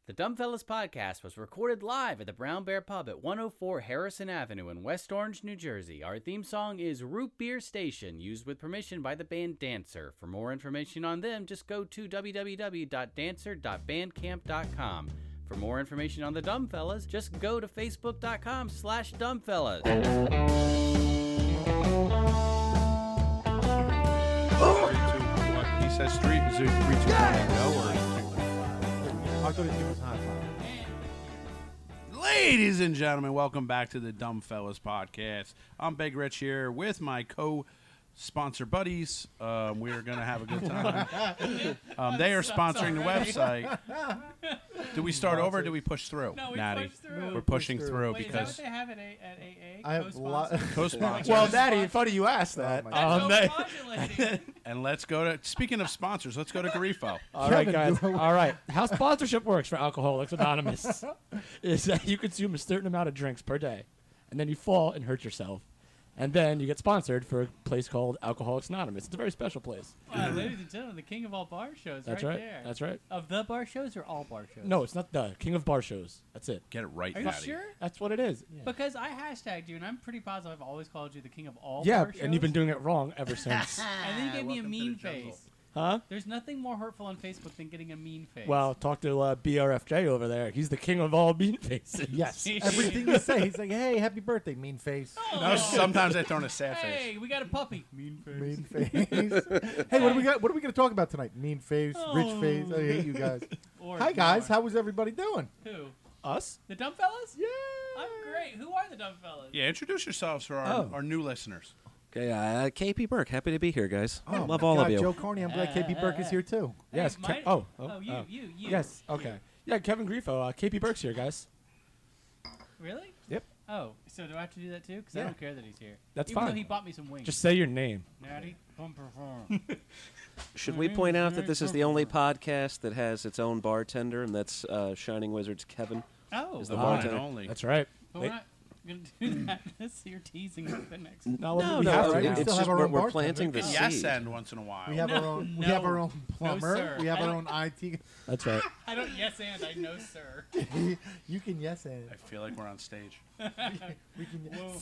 The Dumbfellas podcast was recorded live at the Brown Bear Pub at 104 Harrison Avenue in West Orange, New Jersey. Our theme song is Root Beer Station, used with permission by the band Dancer. For more information on them, just go to www.dancer.bandcamp.com. For more information on the Dumbfellas, just go to facebook.com/Dumbfellas. He says street. Is it 3, 2, 1, and go? Or I thought it was high five. Ladies and gentlemen, welcome back to the Dumbfellas podcast. I'm Big Rich here with my co-sponsor buddies. We're going to have a good time. They are sponsoring the website. Do we start over or do we push through? No, we Natty? pushed through. We're pushing through Wait, because is that what they have at AA? I have a lot. co-sponsors. Well, Daddy, funny you asked that. That's so modulating. And let's go to, speaking of sponsors, let's go to Garifo. All right, guys. All right. How sponsorship works for Alcoholics Anonymous is that you consume a certain amount of drinks per day, and then you fall and hurt yourself. And then you get sponsored for a place called Alcoholics Anonymous. It's a very special place. Wow, ladies and gentlemen, the king of all bar shows. That's right right. there. That's right. Of the bar shows or all bar shows? No, it's not the king of bar shows. That's it. Get it right, Are you Natty. sure? That's what it is. Because I hashtagged you, and I'm pretty positive I've always called you the king of all Yeah, bar shows. and you've been doing it wrong ever since. And then you gave me a mean face. Huh? There's nothing more hurtful on Facebook than getting a mean face. Well, talk to BRFJ over there. He's the king of all mean faces. Yes. Everything you say, he's like, "Hey, happy birthday, mean face." No, sometimes I throw in a sad face. Hey, we got a puppy. Mean face. Mean face. Hey, what do we got? What are we going to talk about tonight? Mean face, rich face. I hate you guys. Or Hi guys, more. how was everybody doing? Who? Us? The dumb fellas? Yeah. I'm great. Who are the dumb fellas? Yeah, introduce yourselves for our new listeners. Okay, KP Burke, happy to be here, guys. Oh, Love my all God, of you. Joe Carney, I'm glad KP Burke is here too. Hey, Yes. mine- you. Yes. Okay. Yeah, Kevin Grifo. KP Burke's here, guys. Really? Yep. Oh, so do I have to do that too? Because I Yeah. don't care that he's here. That's Even fine. though he bought me some wings. Just say your name. Natty. Should we point out that this is the only podcast that has its own bartender, and that's Shining Wizard's Kevin? Oh, Is the The one bartender. and only. That's right. but we're not going to do that. You're teasing the next. No, No, we no, have to right? now. We it's still just have our own we're bartender. planting the Yes, seed. and once in a while. We have our own. We have our own plumber. sir. We have I our own don't- IT. That's right. I don't yes and I know, sir. You can yes and I feel like we're on stage. we can. Whoa.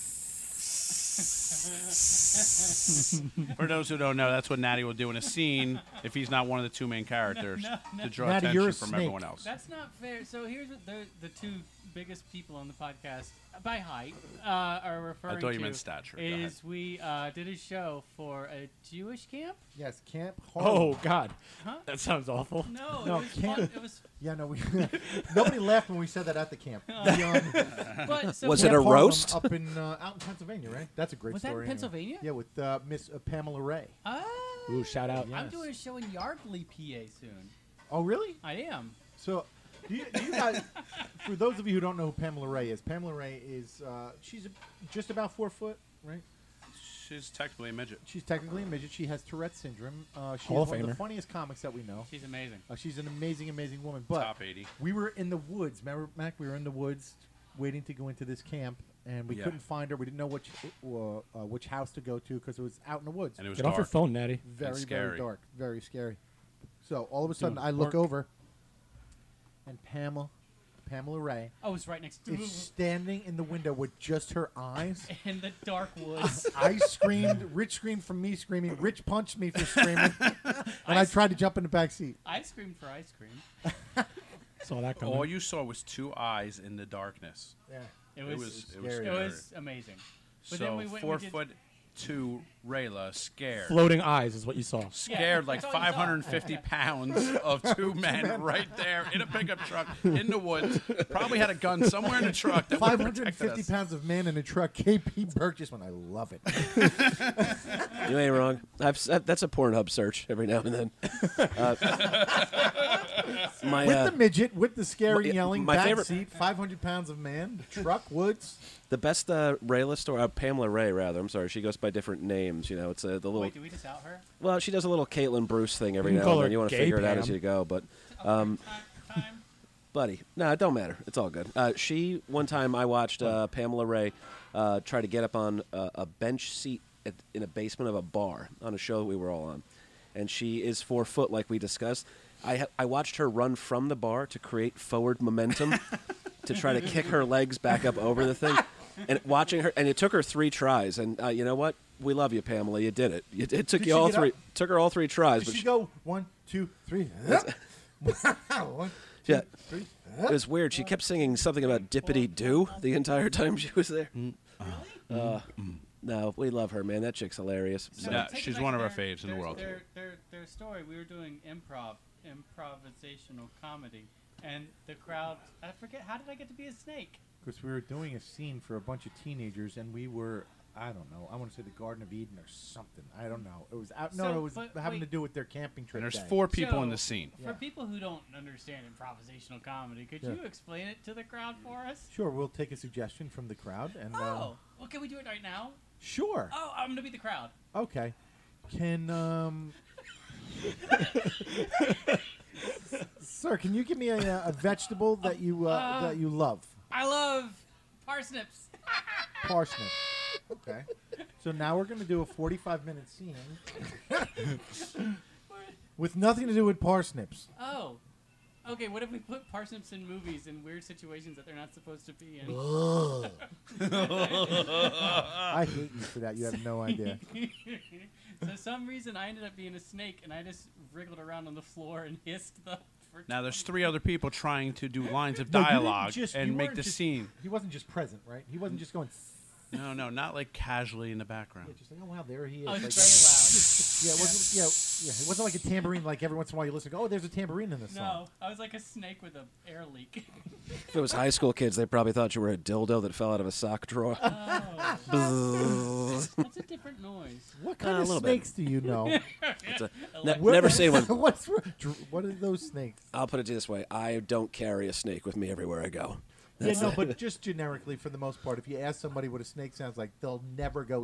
For those who don't know, that's what Natty will do in a scene if he's not one of the two main characters No. to draw Natty, you're attention a from snake. everyone else. That's not fair. So here's what the two biggest people on the podcast by height are referring to. I thought you meant stature. Go ahead. Is we did a show for a Jewish camp? Yes, Camp Oh Harlem. God, Huh? that sounds awful. No, No, it was camp. fun. It was. Yeah, no, we nobody laughed when we said that at the camp. But so Was Camp it a Harlem roast? up in out in Pennsylvania, right? That's a great Was that in story. anyway. Pennsylvania? Yeah, with Miss Pamela Ray. Ooh, shout out. Yeah. I'm Yes. doing a show in Yardley, PA soon. Oh, really? I am. So, do you guys, for those of you who don't know who Pamela Ray is, Pamela Ray is she's just about 4 foot, right? She's technically a midget. She's technically a midget. She has Tourette's syndrome. She's Hall of one of the Famer. funniest comics that we know. She's amazing. She's an amazing, amazing woman. But Top 80. we were in the woods. Remember, Mac? We were in the woods waiting to go into this camp, and we Yeah. couldn't find her. We didn't know which house to go to because it was out in the woods. And it was Get off your dark. phone, Natty. Very, very scary. dark. Very scary. So all of a sudden, Dude, I look work. over, and Pamela Ray Oh, it's right next to is standing in the window with just her eyes. in the dark woods. I screamed. Rich screamed from me screaming. Rich punched me for screaming. And I tried to jump in the back seat. I screamed for ice cream. Saw that coming. All you saw was two eyes in the darkness. Yeah. It It was. was scary. It was amazing. But then So we went. 4'2" Rayla scared. Floating eyes is what you saw. Scared like that's all you saw. 550 pounds of two men right there in a pickup truck in the woods. Probably had a gun somewhere in the truck that would have protected 550 us. pounds of man in a truck. KP Burke just went, I love it. You ain't wrong. That's a Pornhub search every now and then. My With the midget, with the scary my- yelling, my back favorite- seat, 500 pounds of man, truck, woods. the best Rayla story, Pamela Ray rather. I'm sorry, she goes by different names. You know, it's the little. Wait, did we just out her? Well, she does a little Caitlin Bruce thing every You can now call and her then. You want to Gay figure it out Pam. as you go, but. Time. Buddy, no, it don't matter. It's all good. She one time I watched Pamela Ray try to get up on a bench seat in a basement of a bar on a show that we were all on, and she is 4 foot like we discussed, I watched her run from the bar to create forward momentum to try to kick her legs back up over the thing. And watching her, and it took her 3 tries. And you know what? We love you, Pamela. You did it. It took Did you she all get 3. up? Took her all 3 tries. Did But she go 1, 2, 3? 1, yeah, 3. it was weird. She kept singing something about dippity doo the entire time she was there. No, we love her, man. That chick's hilarious. So Yeah, take it she's back one to of our their- faves in the world. Their story. We were doing improvisational comedy, and the crowd. I forget. How did I get to be a snake? Because we were doing a scene for a bunch of teenagers, and we were, I don't know, I want to say the Garden of Eden or something. I don't know. It was out. No, So, it was but having to wait. do with their camping trip. And there's day. 4 people in So, the scene. Yeah. For people who don't understand improvisational comedy, could Yeah. you explain it to the crowd for us? Sure, we'll take a suggestion from the crowd, and Oh, well, can we do it right now? sure. Oh, I'm gonna be the crowd. Okay. Can sir, can you give me a vegetable that you love? I love parsnips. Parsnip. Okay. So now we're going to do a 45-minute scene with nothing to do with parsnips. Oh. Okay, what if we put parsnips in movies in weird situations that they're not supposed to be in? I hate you for that. You have no idea. So some reason I ended up being a snake and I just wriggled around on the floor and hissed the. For Now there's 3 other people trying to do lines of No, you didn't dialogue just- you and make weren't the just- scene. He wasn't just present, right? He wasn't just going. No, not like casually in the background. Yeah, just like, oh wow, there he is. Oh, Like, it's yeah, it wasn't. Yeah, it wasn't like a tambourine. Like every once in a while, you listen. Oh, there's a tambourine in this very loud. song. No, I was like a snake with an air leak. If it was high school kids, they probably thought you were a dildo that fell out of a sock drawer. Oh, that's a different noise. What kind a of little bit. snakes do you know? It's a, Electric. never seen one. What are those snakes? I'll put it this way: I don't carry a snake with me everywhere I go. Yeah, no, but just generically, for the most part, if you ask somebody what a snake sounds like, they'll never go.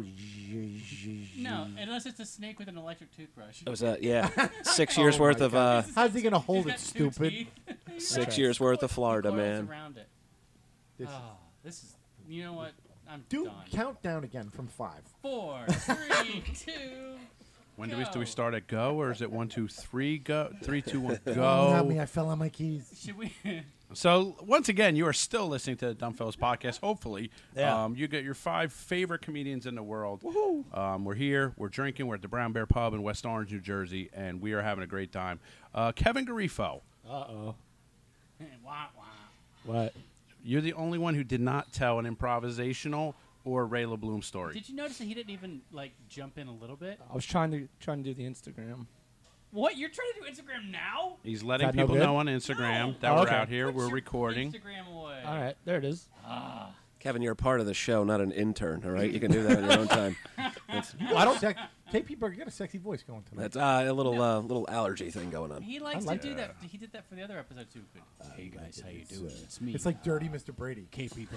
No, unless it's a snake with an electric toothbrush. It was 6 years worth of How's he gonna hold He's it, got two stupid? teeth. 6 years worth of Florida, Coils man. around it. This- Oh, this is. You know what? I'm Do done. count down again from 5. 4, 3, 2. When do we Go. start at go, or is it 1, 2, 3 go? 3, 2, 1 Not go. me. I fell on my keys. Should we? So once again, you are still listening to the Dumb Fellas podcast. Hopefully, Yeah. you get your 5 favorite comedians in the world. We're here. We're drinking. We're at the Brown Bear Pub in West Orange, New Jersey, and we are having a great time. Kevin Garifo, Uh-oh. Wah, wah. What? you're the only one who did not tell an improvisational or Ray LeBloom story. Did you notice that he didn't even like jump in a little bit? I was trying to do the Instagram. What? You're trying to do Instagram now? He's letting Is that no people good? know on Instagram No. that Oh, we're okay. out here. Put We're your recording. Instagram away. All right, there it is. Kevin, you're a part of the show, not an intern. All right, you can do that on your own time. I don't. KP Burger, you got a sexy voice going tonight. That's a little allergy thing going on. He likes like to do that. He did that for the other episode too. But, hey guys, how you doing? It's me. It's like Dirty Mr. Brady. KP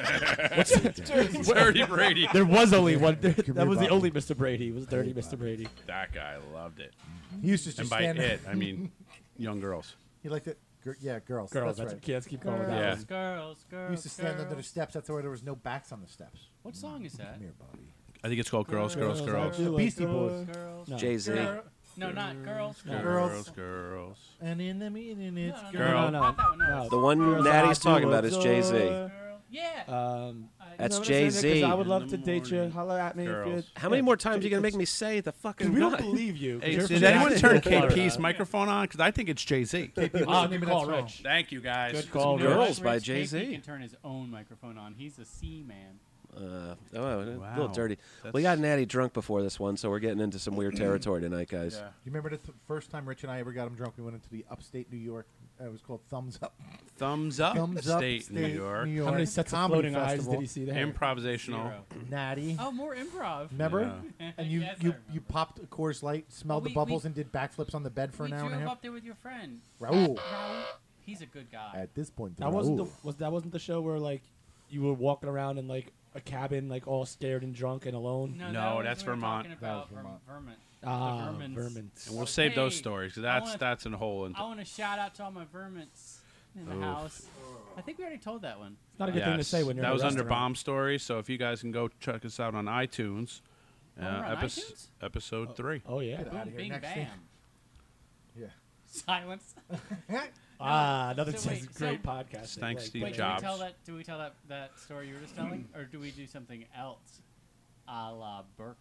Burger. Dirty Brady. There was only one. That here, was the Bobby. only Mr. Brady. It was Dirty Mr. Brady. That guy loved it. He used to just And by stand there. it, I mean young girls. He liked it. Yeah, girls. Girls, That's that's right. let's keep going with Yeah. that Girls, girls, girls. He used to stand under the girls. steps. That's why there was no backs on the steps. What song is that? Come here, Bobby. I think it's called Girls, Girls, Girls. The Beastie Boys. Girls. No. Jay-Z. Girl- No, not girls. No. Girls. Girls. And in the meeting, No, it's no, no, Girl. no, not that one. No. The one Girls, Natty's I talking do about is adore. Jay-Z. Girl. Yeah. That's You know what I'm saying? Jay-Z. 'Cause I would love In to the date you. morning. Holla at me if Girls. you. How many more times are you going to make me say the fucking Because we don't guy? believe you. Hey, You're did from anyone turn Florida. KP's microphone on? Because I think it's Jay-Z. KP, what's Ah, the name good of call, that song? Rich. Thank you, guys. Good call, You know what, Girls by Rich? Jay-Z. KP can turn his own microphone on. He's a C man. A little Wow. dirty. That's- We got Natty drunk before this one, so we're getting into some weird territory tonight, guys. Yeah. You remember the first time Rich and I ever got him drunk? We went into the upstate New York. It was called Thumbs Up. Thumbs up, Thumbs Up State, New York. How many sets of Comedy floating eyes Festival. did he see there? Improvisational. Zero. Natty. Oh, more improv. Remember? Yeah. And you Yes, I you, remember. you popped a Coors Light, smelled Oh, the bubbles, and did backflips on the bed for We an hour and a drove half. up there with your friend. Raul. Raul. He's a good guy. At this point, That wasn't Raul. that wasn't the show where like you were walking around in like a cabin, like all scared and drunk and alone. No, that was that's we were Vermont. talking That about was Vermont. Vermont. Ah, Vermins. vermins. And we'll save those Hey, stories. 'Cause I wanna- that's a whole. I want to shout out to all my vermints in the Oof. house. I think we already told that one. It's not a good thing to say when you're that in a was under restaurant. Bomb Stories. So if you guys can go check us out on iTunes, Oh, we're on iTunes? episode 3. Oh yeah. Get outta Boom, here. bing, Next bam. thing. Yeah. Silence. Another So wait, great so- podcast. Thanks, Steve Wait, Jobs. do we tell that story you were just telling, or do we do something else, a la Burke?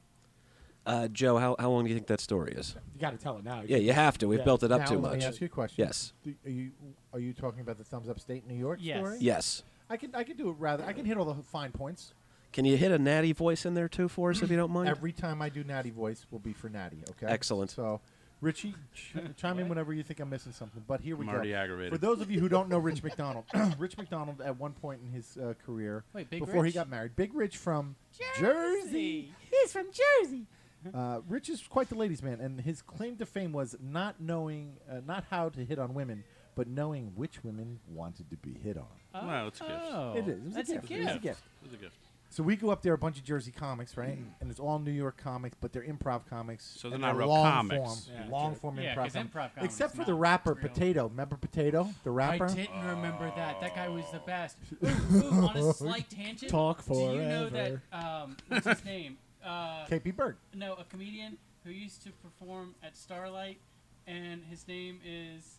Joe, how long do you think that story is? You got to tell it now. Yeah, you have to. We've Yeah. built it up Now, too let me much. ask you a question. Yes. Are you talking about the Thumbs Up State New York Yes. story? Yes. I can do it rather. I can hit all the fine points. Can you hit a Natty voice in there too for us, if you don't mind? Every time I do Natty voice will be for Natty. Okay. Excellent. So, Richie, chime in whenever you think I'm missing something. But here we I'm go. already aggravated. For those of you who don't know Rich McDonald, Rich McDonald at one point in his career, Wait, Big before he Rich? got married, Big Rich from Jersey. He's from Jersey. Rich is quite the ladies' man, and his claim to fame was not knowing, not how to hit on women, but knowing which women wanted to be hit on. Well, it's a gift. Oh, It is. It was That's a gift. It was a gift. It was a gift. So we go up there, a bunch of Jersey comics, right? And it's all New York comics, but they're improv comics. So they're and not real long comics. Form, Yeah, long true. form Yeah, improv. 'cause improv comics. comedy's Except for not the rapper real. Potato. Remember Potato, the rapper? I didn't remember that. That guy was the best. Ooh, on a slight tangent. Talk Do you know forever. that? What's his name? KP Bird. No, a comedian who used to perform at Starlight, and his name is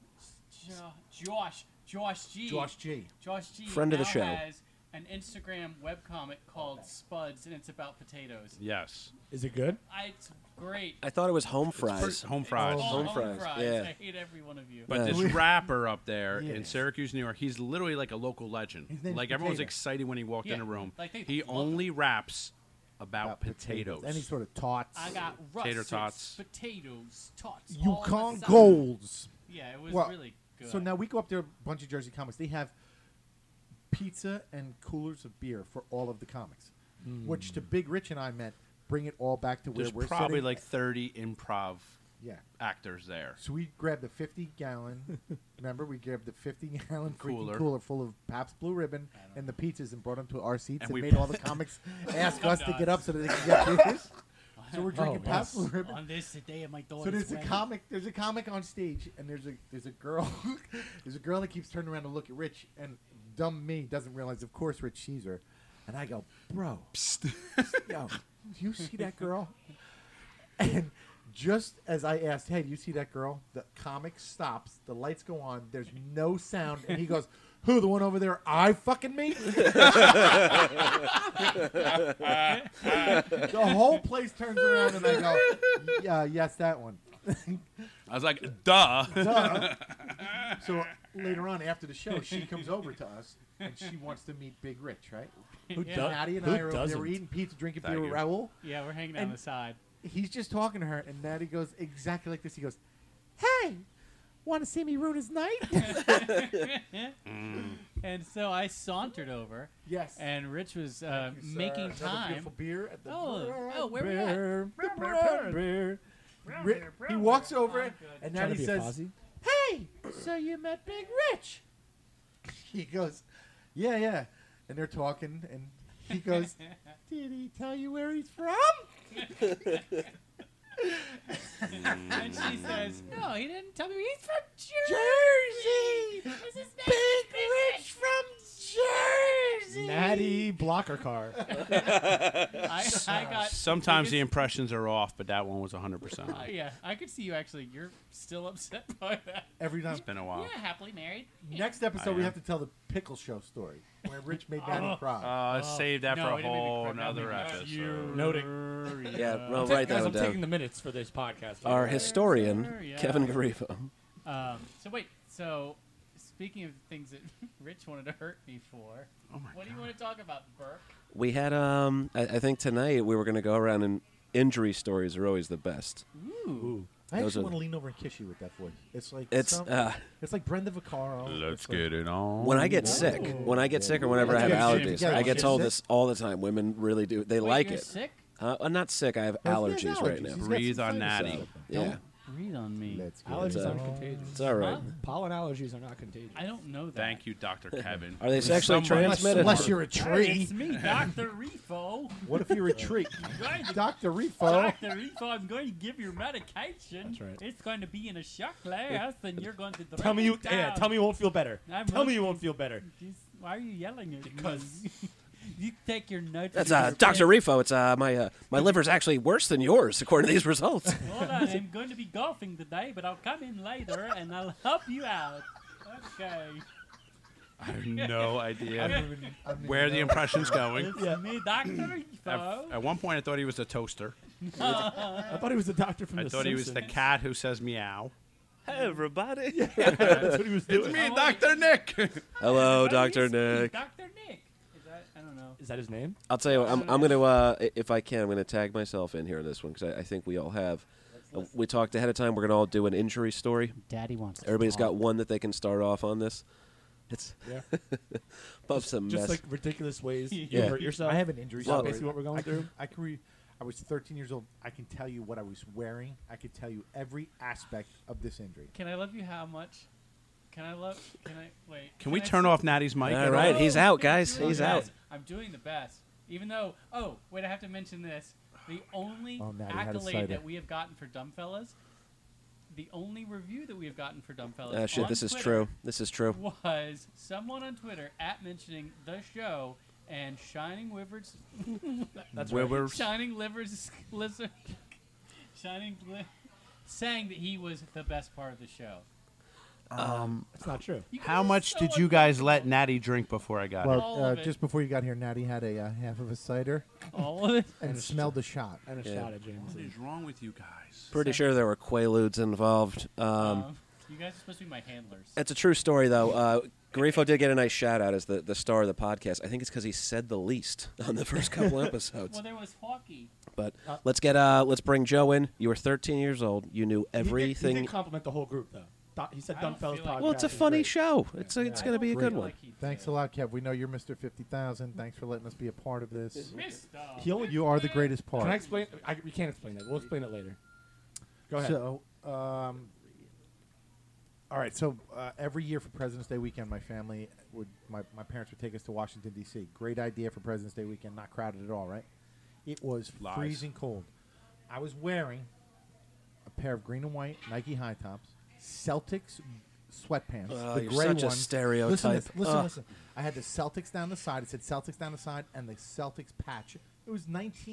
Josh G. Josh G. Josh G. Friend of the now show. has an Instagram webcomic called Spuds, and it's about potatoes. Yes. Is it good? It's great. I thought it was home fries. Home fries. It's all Home fries, yeah. I hate every one of you. But Yeah. this rapper up there Yeah. in Syracuse, New York, he's literally like a local legend. His name's Like everyone was Potato. excited when he walked in Yeah, a room. like they He love only raps about potatoes. Any sort of tots. I got Tater russets, tots. potatoes, tots. all Yukon the time. Golds. Yeah, it was Well, really good. So now we go up there, a bunch of Jersey comics. They have pizza and coolers of beer for all of the comics, which to Big Rich and I meant bring it all back to where There's we're probably sitting. like 30 improv Yeah. actors there. So we grabbed the 50-gallon. Remember, we grabbed the 50-gallon Cooler. cooler full of Pabst Blue Ribbon and the pizzas and brought them to our seats And and, we- made all the comics ask us to get up so that they could get beers. So we're drinking Oh, Pabst yes. Blue Ribbon. on this day of my daughter's So there's a wedding. comic. There's a comic on stage, and there's a girl. There's a girl that keeps turning around to look at Rich, and dumb me doesn't realize. Of course, Rich sees her, and I go, "Bro, yo, do you see that girl?" And just as I asked, "Hey, do you see that girl?" The comic stops. The lights go on. There's no sound, and he goes, "Who? The one over there? I fucking me?" The whole place turns around, and I go, "Yeah, yes, that one." I was like, duh. Duh. So later on, after the show, she comes over to us and she wants to meet Big Rich, right? Who Yeah. does? Natty and Who I are over there. doesn't? We're eating pizza, drinking Thank beer with you. Raul. Yeah, we're hanging down And- the side. He's just talking to her, and Natty goes exactly like this. He goes, "Hey, want to see me ruin his night?" And so I sauntered over, Yes. and Rich was Thank you, sir. making Another time. beautiful beer at the Oh, where we at? Beer. He walks over, I'm good. and Trying to Natty be a says, Fozzie? "Hey, so you met Big Rich?" He goes, "Yeah, yeah." And they're talking, and he goes, "Did he tell you where he's from?" And she says, "No, he didn't tell me. He's from Jersey! What's his name? Big Rich from Jersey! Natty blocker car. I got Sometimes the biggest- impressions are off, but that one was 100% on. Yeah, I could see you actually. You're still upset by that. Every time. It's been a while. Yeah, happily married. Next I episode, we am. have to tell the pickle show story where Rich made Natty cry. Save that No, for it a didn't make me whole cry. That another made me episode. Noting. Yeah, well, Guys, write that I'm one taking down. the minutes for this podcast. Our historian, Yeah. Kevin Garifo. So wait. So speaking of things that Rich wanted to hurt me for, what do you want to talk about, Burke? We had, I think tonight we were going to go around, and injury stories are always the best. Ooh. I those actually are- want to lean over and kiss you with that voice. It's like It's it's like Brenda Vaccaro. Let's It's like- get it on. when I get sick, or whenever I have Yeah, allergies, yeah, I get yeah. told this all the time. Women really do. They Wait, like you're it. sick? I'm not sick. I have He has allergies right allergies. now. He's got Breathe some on sinuses. Natty. Yeah, Breathe on me. Let's get Allergies it aren't on. contagious. it's all right. Huh? Pollen allergies are not contagious. I don't know that. Thank you, Dr. Kevin. Are they sexually Somebody- transmitted? Unless you're a Hey, tree. it's me, Dr. Refo. What if you're a tree? Going to- Dr. Refo. Dr. Refo, I'm going to give you medication. That's right. It's going to be in a shot glass, and you're going to drink Tell me you. it down. Yeah, tell me you won't feel better. I'm Tell me looking- you won't feel better. Jeez, why are you yelling at Because- me? You take your notes. That's Dr. Refo. It's my liver's actually worse than yours according to these results. Hold on, I'm going to be golfing today, but I'll come in later and I'll help you out. Okay. I have no idea I don't even where the know. impression's going. It's me, Dr. Refo. At one point, I thought he was a toaster. I thought he was the doctor from I The thought he was the Simpsons. cat who says meow. Hey, everybody. That's what he was doing. Me, Dr. Nick. Hello, What Dr. is he? Nick. Dr. Nick. Is that? I don't know. Is that his name? I'll tell you what, I'm going to, if I can, I'm going to tag myself in here in this one because I think we all have. We talked ahead of time. We're going to all do an injury story. Daddy wants. Everybody's got one that they can start off on this. It's Yeah. above some Just mess. like ridiculous ways you Yeah. hurt yourself. I have an injury Is that story. basically what we're going through? I was 13 years old. I can tell you what I was wearing. I could tell you every aspect of this injury. Can I love you how much? Can I wait? Can we I turn see- off Natty's mic? All at right, all? he's out, I'm guys. doing He's the out. best. I'm doing the best. Even though, oh wait, I have to mention this. The only Oh, Natty had a accolade cider. that we have gotten for Dumbfellas, the only review that we have gotten for Dumbfellas. Shit, on this is Twitter true. This is true. Was someone on Twitter at mentioning the show and Shining Livers, That's right. Where Shining Livers, Lizard, saying that he was the best part of the show. That's not true. You How guys are much so did you guys let uncomfortable. Natty drink before I got here? Well, All of it. just before you got here, Natty had a half of a cider All of it. and smelled a shot. And a Yeah. shot at What Jameson. is wrong with you guys? Pretty sure there were Quaaludes involved. You guys are supposed to be my handlers. It's a true story, though. Garifo did get a nice shout out as the star of the podcast. I think it's because he said the least on the first couple episodes. Well, there was Hawkeye. But let's bring Joe in. You were 13 years old. You knew He everything. did compliment the whole group, though. He said I don't Dumbfellas feel like- podcast. Well, it's a is funny great. show. It's I going to don't be a feel good one. like he Thanks did. a lot, Kev. We know you're Mr. 50,000. Thanks for letting us be a part of this. Mister. You are the greatest part. Can I explain? We can't explain that. We'll explain it later. Go ahead. So, all right. So every year for President's Day weekend, my family my parents would take us to Washington D.C. Great idea for President's Day weekend. Not crowded at all, right? It was Lies. freezing cold. I was wearing a pair of green and white Nike high tops, Celtics sweatpants, the You're gray such a ones. stereotype. Listen. I had the Celtics down the side. It said Celtics down the side, and the Celtics patch. It was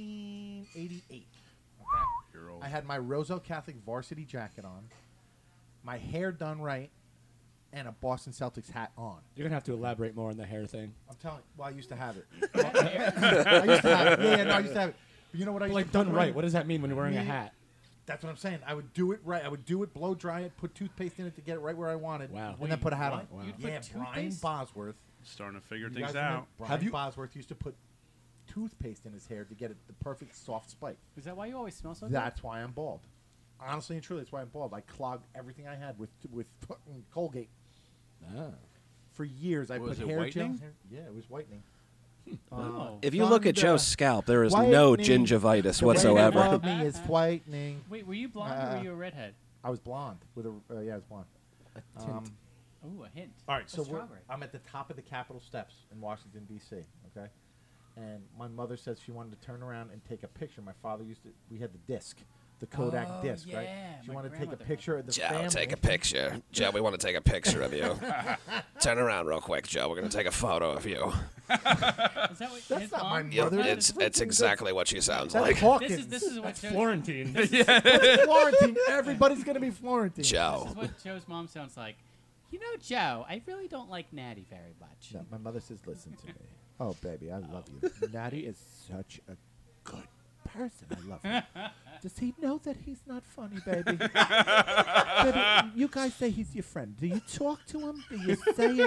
1988. Okay. You're old. I had my Roselle Catholic varsity jacket on, my hair done right, and a Boston Celtics hat on. You're gonna have to elaborate more on the hair thing. I'm telling you. Well, I used to have it. I used to have it. Yeah, no, I used to have it. But you know what I used Like to done put right. What does that mean when you're wearing a Me- hat? That's what I'm saying. I would do it right. I would do it, blow dry it, put toothpaste in it to get it right where I wanted, Wow. and then put a hat on. What? You'd put Yeah, Brian toothpaste? Bosworth. Starting to figure You things guys remember out. Brian Have you- Bosworth used to put toothpaste in his hair to get it the perfect soft spike. Is that why you always smell so good? That's why I'm bald. Honestly and truly, that's why I'm bald. I clogged everything I had with fucking Colgate. Ah. For years, I Was put it hair whitening? gel. Yeah, it was whitening. Oh. If you look at Thunder. Joe's scalp, there is no Whitening. gingivitis The way they whatsoever. love me is whitening. Wait, were you blonde or were you a redhead? I was blonde with a yeah, I was blonde. Ooh, a hint. All right, so A strawberry. I'm at the top of the Capitol steps in Washington D.C. Okay, and my mother says she wanted to turn around and take a picture. My father used to. We had the disc, the Kodak Oh, disc, right? yeah, She my wanted to take a grandmother picture of the Joe, family. take a picture. Joe, we want to take a picture of you. Turn around real quick, Joe. We're going to take a photo of you. Is that what That's his not my mom? mother. It's exactly what she sounds That's like. Hawkins. This is what Joe's, Florentine. Florentine. Everybody's gonna be Florentine. this Joe. is what Joe's mom sounds like. You know, Joe, I really don't like Natty very much. No, my mother says, "Listen to me." Oh, baby, I love you. Natty is such a good person. I love him. Does he know that he's not funny, baby? Baby, you guys say he's your friend. Do you talk to him? Do you say it?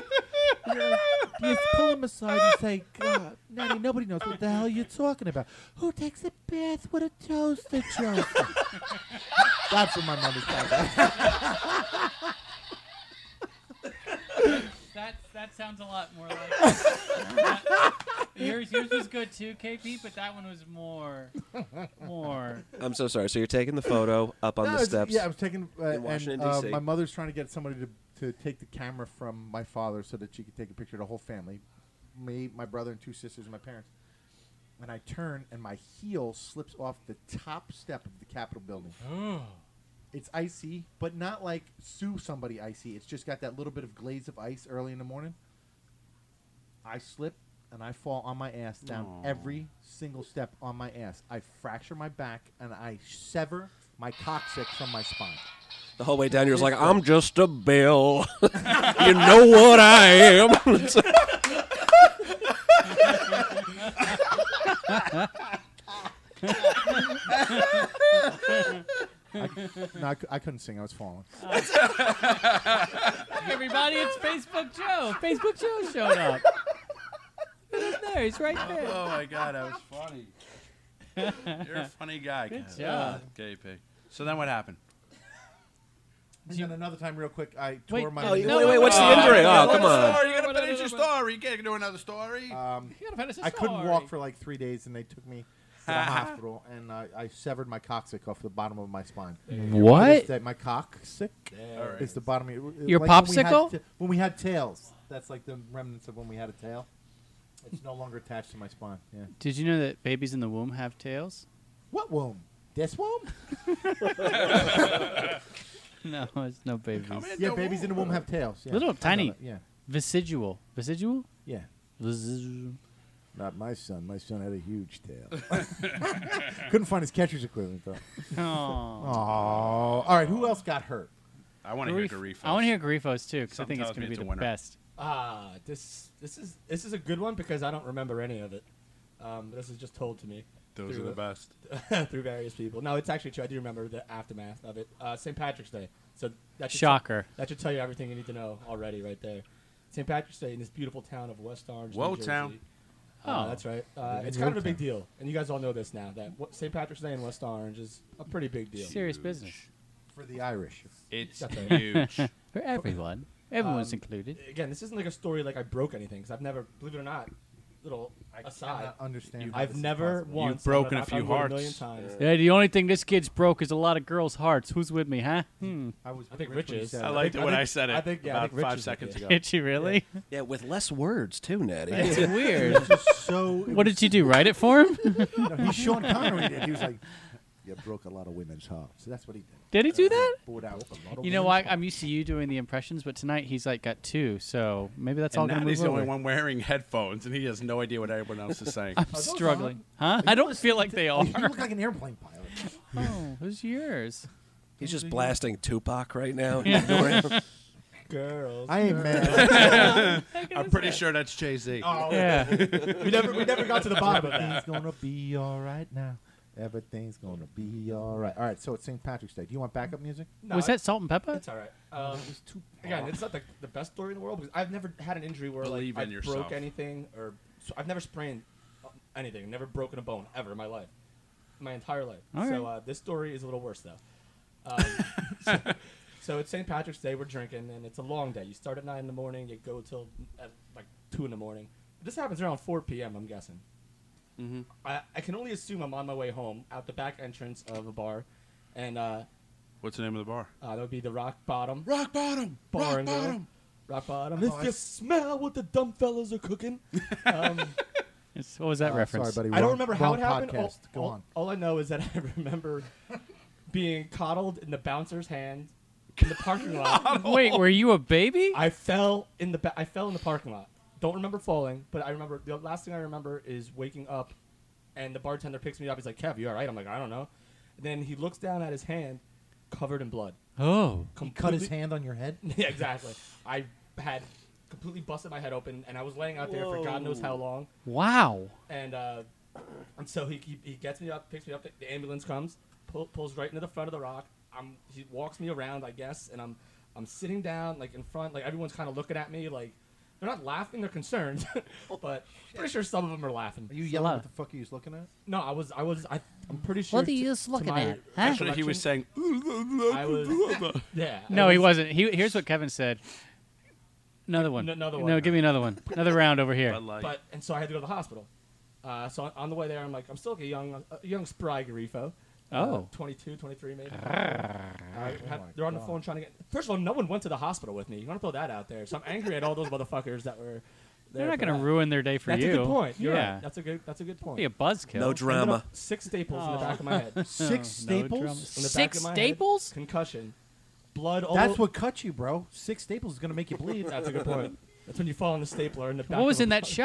Do you pull him aside and say, God, Natty, nobody knows what the hell you're talking about. Who takes a bath with a toaster, Joseph? That's what my mother's talking about. That sounds a lot more like yours was good too, KP, but that one was more. I'm so sorry. So you're taking the photo up on No, the it's- steps. Yeah, I was taking. in Washington, and, D.C.. My mother's trying to get somebody to take the camera from my father so that she could take a picture of the whole family, me, my brother, and two sisters, and my parents. And I turn, and my heel slips off the top step of the Capitol building. It's icy, but not like sue somebody icy. It's just got that little bit of glaze of ice early in the morning. I slip. and I fall on my ass down every single step on my ass. I fracture my back, and I sever my coccyx from my spine. The whole way down, you're like, I'm just a bill. You know what I am. I couldn't sing. I was falling. Hey, everybody, it's Facebook Joe. Facebook Joe showed up. Look at him there. He's right there. Oh my God, that was funny. You're a funny guy. Good Kev. job. Gay pig. So then what happened? And then another time, real quick, I Wait, tore my. Oh, No, wait, what's the injury? Oh, come on. You gotta finish your story. You can't do another story. You gotta finish the I couldn't story. walk for like 3 days, and they took me to the hospital, and I severed my coccyx off the bottom of my spine. What? Is that my coccyx? All right. Is the bottom of Your like when we had popsicle? when we had tails. That's like the remnants of when we had a tail. It's no longer attached to my spine. Yeah. Did you know that babies in the womb have tails? What womb? This womb? No, it's no babies. Come in Yeah, the babies in the womb have tails. Yeah. Little I know tiny. that, Yeah. Vesidual. Vesidual? Yeah. Vesidual. Not my son. My son had a huge tail. Couldn't find his catcher's equivalent though. Oh. Oh. All right. Who else got hurt? I want to hear Garifos. I want to hear Garifos too, because I Something think it's tells me going to be it's a the winner. best. This is a good one because I don't remember any of it. This is just told to me. Those are through the it. best. Through various people. No, it's actually true. I do remember the aftermath of it. St. Patrick's Day. So that should Shocker. that should tell you everything you need to know already, right there. St. Patrick's Day in this beautiful town of West Orange, New Jersey. Wotown. Oh. That's right. in It's kind of a big Wotown. deal, and you guys all know this now. That St. Patrick's Day in West Orange is a pretty big deal. Serious business. For the Irish. It's That's right. huge. For everyone. Everyone's included. Again, this isn't like a story like I broke anything because I've never, believe it or not, little aside, cannot understand. how I've this is never possible. once broken I've a few knocked on wood hearts. a million times. Yeah, the only thing this kid's broke is a lot of girls' hearts. Who's with me, huh? I was. I think Rich when he Rich is. said I it. liked it when I said it I think about Rich 5 is seconds okay. ago. Did she really? Yeah, with less words, too, Natty. It's weird. It was just so. What did you do? Write it for him? No, he's Sean Connery. Did. He was like, "You broke a lot of women's hearts." So that's what he did. Did he do that? Poured out a lot of You know women's what? hearts. I'm used to you doing the impressions, but tonight he's like got 2, so maybe that's all And going to Natty's move the only over. one wearing headphones, and he has no idea what everyone else is saying. I'm those struggling. Huh? Are I you don't listening feel like to- they are. You look like an airplane pilot. Oh, who's yours? He's just blasting Tupac right now. Girls. I ain't mad. I'm pretty sure that's Jay-Z. Yeah. we never got to the bottom of that. Everything's gonna be all right now. Everything's gonna be all right. All right. So it's St. Patrick's Day. Do you want backup music? No, Was that Salt and Pepper? It's all right. Again, it's not the best story in the world because I've never had an injury where Believe like in I yourself. broke anything or I've never sprained anything, never broken a bone ever in my life, my entire life. All So this story is a little worse though. So it's St. Patrick's Day. We're drinking and it's a long day. You start at 9 in the morning. You go till at like 2 in the morning. This happens around 4 p.m. I'm guessing. Mm-hmm. I can only assume I'm on my way home out the back entrance of a bar, and What's the name of the bar? that would be the Rock Bottom. Rock Bottom. Bar Rock and Grill. Bottom. Rock Bottom. Oh, If you smell what the dumb fellas are cooking. What was that reference? Sorry, buddy. I don't wrong- remember how wrong it happened. Podcast. Go on. All I know is that I remember being coddled in the bouncer's hand in the parking lot. Wait, were you a baby? I fell in the I fell in the parking lot. Don't remember falling, but I remember the last thing I remember is waking up, and the bartender picks me up. He's like, "Kev, you all right?" I'm like, "I don't know." And then he looks down at his hand, covered in blood. Oh. He cut his hand on your head. Yeah, exactly. I had completely busted my head open, and I was laying out there for God knows how long. Wow. And so he gets me up, picks me up. The ambulance comes, pulls right into the front of the Rock. He walks me around, I guess, and I'm sitting down like in front, like everyone's kind of looking at me, like they're not laughing, they're concerned, but pretty sure some of them are laughing. Are you It's a yelling? lot. What the fuck are you looking at? No, I'm pretty sure. What are you to looking my at, huh? Actually, he was saying. I was. Yeah. No, I he was- wasn't. Here's what Kevin said. Another one. Another No, one. give me another one. Another round over here. Bud Light. But and so I had to go to the hospital. So on the way there, I'm still like a young spry Garifo. Oh. 22, 23 maybe. my They're on the God. phone trying to get. First of all, no one went to the hospital with me. You want to throw that out there? So I'm angry at all those motherfuckers that were. They're not going to ruin their day for That's you. a good point. You're yeah. right. That's a good point. Be a buzzkill. No Ended drama. up 6 staples in the back of my head. 6 No staples. drama. In the back 6 of my staples? Head, concussion. Blood all That's over. what cut you, bro. 6 staples is gonna make you bleed. That's a good point. That's when you fall in the stapler in the back. What was of in a- that shot?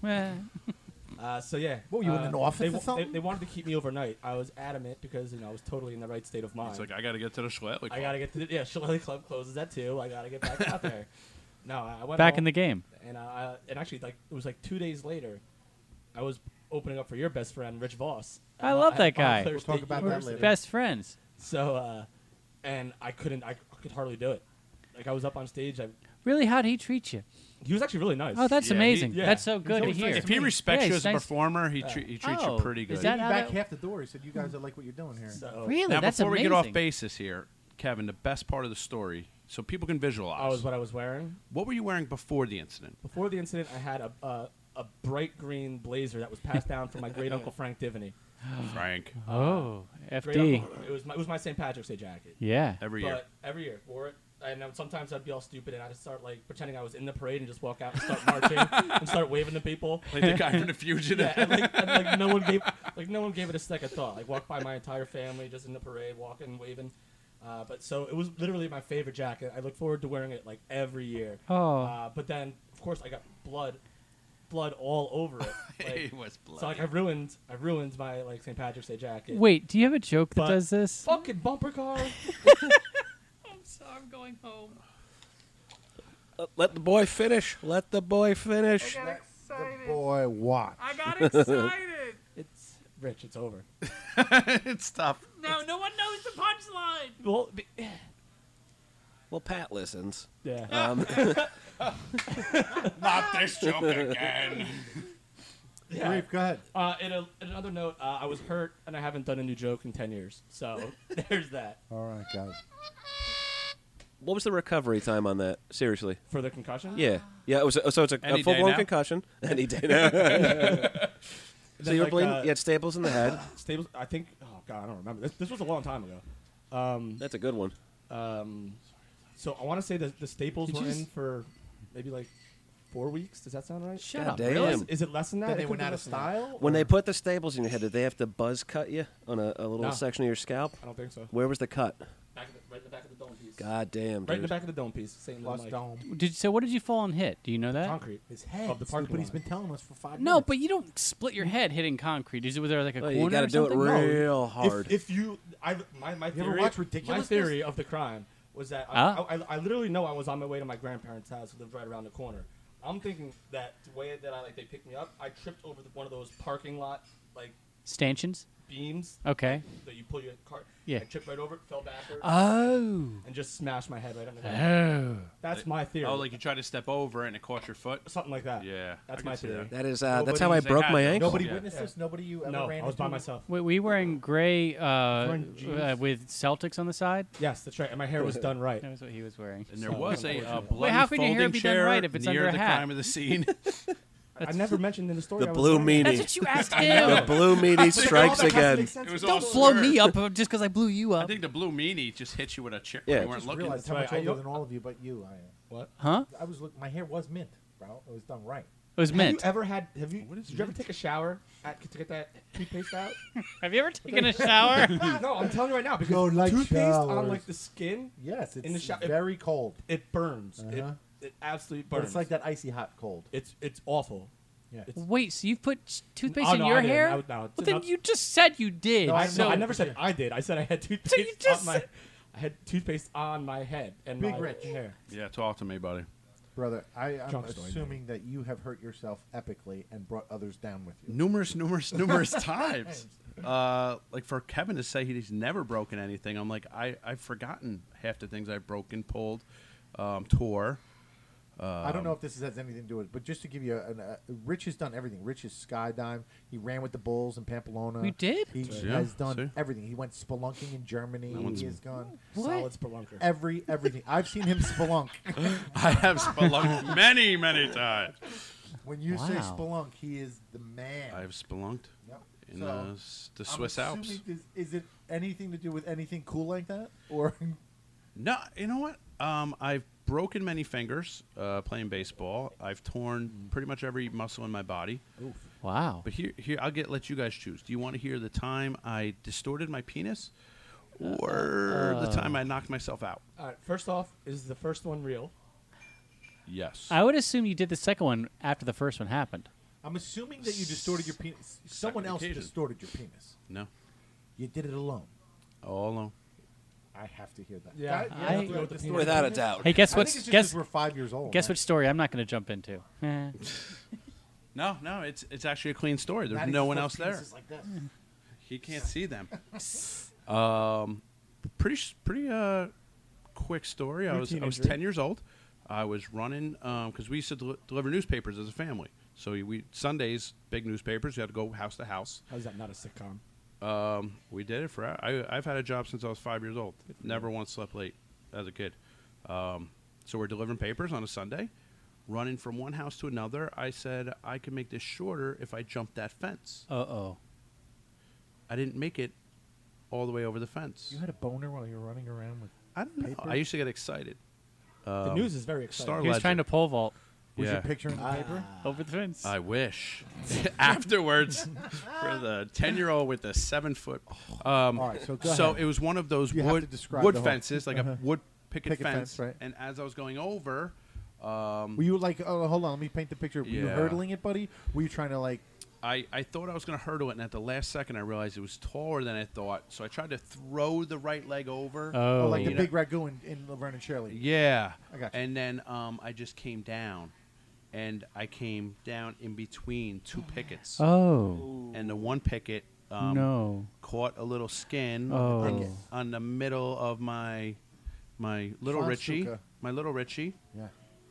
So yeah. What, were you in an office they, or something? They wanted to keep me overnight. I was adamant because I was totally in the right state of mind. It's like, I got to get to the Shillelagh I gotta get to the Shillelagh Club closes at 2. I gotta get back out there. No, I went Back home, in the game. and actually it was 2 days later, I was opening up for your best friend Rich Voss. I love that guy. We'll talk about that later. Best friends. So, and I could hardly do it. I was up on stage. Really, how'd he treat you? He was actually really nice. Oh, that's Yeah, amazing. yeah. That's so He's good to always hear. nice If he respects Yeah, you he's as a nice. performer, he treats Oh, you pretty is good. that He how back that- half the door. He said, "You guys are like what you're doing here." So, Really? Now, That's before we amazing. get off basis here, Kevin, the best part of the story, so people can visualize. what I was wearing. What were you wearing before the incident? Before the incident, I had a bright green blazer that was passed down from my great uncle Frank Divney. Frank. Oh, Great FD. uncle, it was my St. Patrick's Day jacket. Yeah. Every year. But every year wore it, and then sometimes I'd be all stupid and I'd start pretending I was in the parade and just walk out and start marching and start waving to people. Like the guy from the Fugitive. Yeah, and no one gave it a second thought. Walked by my entire family just in the parade, walking, waving. But so it was literally my favorite jacket. I look forward to wearing it every year. Oh. But then of course I got blood all over it. It was blood. So I ruined my St. Patrick's Day jacket. Wait, do you have a joke that But- does this? Fucking bumper car. I'm sorry, I'm going home. Let the boy finish. Let the boy finish. I got excited. Boy, watch. I got excited. It's Rich. It's over. It's tough. No, no one knows the punchline. Well, Well, Pat listens. yeah. Not this joke again. Yeah. Reef, go ahead. In another note, I was hurt and I haven't done a new joke in 10 years. So there's that. All right, guys. What was the recovery time on that? Seriously. For the concussion? Yeah. Yeah. It was. So it's a Any day full-blown now? concussion. Any day now. So Then, you were bleeding. You had staples in the head. Staples, I think, oh God, I don't remember. This was a long time ago. That's a good one. So I want to say that the staples were in for maybe 4 weeks. Does that sound right? Shut God up. damn. Really? Is it less than that? Then It they could went be out of less than that. style. When or- they put the staples in your head, did they have to buzz cut you on a little No. section of your scalp? I don't think so. Where was the cut? Right in the back of the dome piece. God damn, Right in the dude. back of the dome piece. Same Plus like dome. So what did you fall and hit? Do you know that? concrete. His head. Of the parking What he's lot. been telling us for 5 No, minutes. but you don't split your head hitting concrete. Was there a Well, corner you got to or do it something? real hard. If you, my You ever theory, watch my Ridiculousness? theory of the crime was that Ah. I literally know I was on my way to my grandparents' house, who lived right around the corner. I'm thinking that the way that they picked me up, I tripped over one of those parking lot Stanchions? beams Okay. that you pull your car. Yeah. I tripped right over it, fell backwards, Oh. and just smashed my head right on the ground. Oh. That's my theory. Oh, like you tried to step over and it caught your foot? something like that. Yeah. That's I can my see theory. that. That is. That's Nobody- how I they broke had my to. ankle. Nobody Yeah. witnessed this. Nobody you ever No, ran I was by into? myself. Wait, were you wearing gray Wearing jeans. with Celtics on the side? Yes, that's right. And my hair was done right. That was what he was wearing. And there So was a unfortunate. bloody how could your hair folding be done chair right if it's near under a the hat? crime of the scene. I never mentioned in the story. The I was blue wearing it. That's meanie. what you asked The him. blue meanie strikes again. It was all Don't blow swerve. me up just because I blew you I up. think the blue meanie just hit you with a chair. Yeah. You weren't just looking. realized how That's much right. older than all of you, but you. What? Huh? I was my hair was mint, bro. It was done right. It was mint. Have you ever had? Did you ever mint? take a shower to get that toothpaste out? Have you ever taken a shower? No, I'm telling you right now because Don't like toothpaste on showers. the skin, Yes, it's In the shower- very cold. it burns. Uh-huh. It absolutely But burns. it's like that icy hot cold. It's awful. Yeah. It's, Wait, so you've put toothpaste Oh, in no, your I didn't. hair? No, Well, it's then not- you just said you did. No, no, I never said I did. I said I had toothpaste just on my. said- I had toothpaste on my head and Big my Rich. hair. Yeah, talk to me, buddy. Brother, I'm Drunk story, assuming that you have hurt yourself epically and brought others down with you. Numerous times. Like for Kevin to say he's never broken anything, I'm like, I've forgotten half the things I've broken, pulled, tore. I don't know if this has anything to do with it, but just to give you Rich has done everything. Rich has skydived. He ran with the Bulls in Pamplona. You did? He Yeah, has done see? everything. He went spelunking in Germany. one's- He has gone Solid spelunker. everything. I've seen him spelunk. I have spelunked many times. When you say Wow. spelunk, he is the man. I have spelunked Yep. in So, the I'm Swiss Alps. assuming is it anything to do with anything cool like that, or No, you know what? I've broken many fingers playing baseball. I've torn pretty much every muscle in my body. Wow. But here, let you guys choose. Do you want to hear the time I distorted my penis, or the time I knocked myself out? All right. First off, is the first one real? Yes. I would assume you did the second one after the first one happened. I'm assuming that you distorted your penis. Someone else occasion. distorted your penis. No, You did it alone. all alone. I have to hear that. Yeah, Guy- I you have to go with the distort penis. your Without a penis? doubt. Hey, guess I what? think it's just Guess 'cause we're 5 years old. guess man. which story I'm not going to jump into. No, it's actually a clean story. There's Maddie no just one puts else there. penises like this. He can't see them. Pretty quick story. I was teenager. 10 years old. I was running because we used to deliver newspapers as a family. So we Sundays, big newspapers. You had to go house to house. How's that not a sitcom? We did it for. I've had a job since I was 5 years old. Never once slept late as a kid. So we're delivering papers on a Sunday, running from one house to another. I said I could make this shorter if I jumped that fence. Uh-oh. I didn't make it all the way over the fence. You had a boner while you were running around with. I don't know. Papers? I used to get excited. The news is very exciting. Star He was Ledger. trying to pole vault Was Yeah. your picture in the paper? over the fence. I wish. Afterwards, for the 10-year-old with the 7-foot. All right, so go So ahead. it was one of those You have to wood describe wood the whole- fences, like a wood picket, Picket fence. fence, right. And as I was going over, Were you like, oh, hold on, let me paint the picture. Were you Yeah. hurdling it, buddy? Were you trying to like? I thought I was going to hurdle it, and at the last second, I realized it was taller than I thought. So I tried to throw the right leg over. Oh, Oh, like the you big ragu in Laverne and Shirley. Yeah. I got you. And then I just came down, and I came down in between two pickets. oh And the one picket no. caught a little skin Oh. on the middle of my little Richie. Schwanzsuka. My little Richie. Yeah.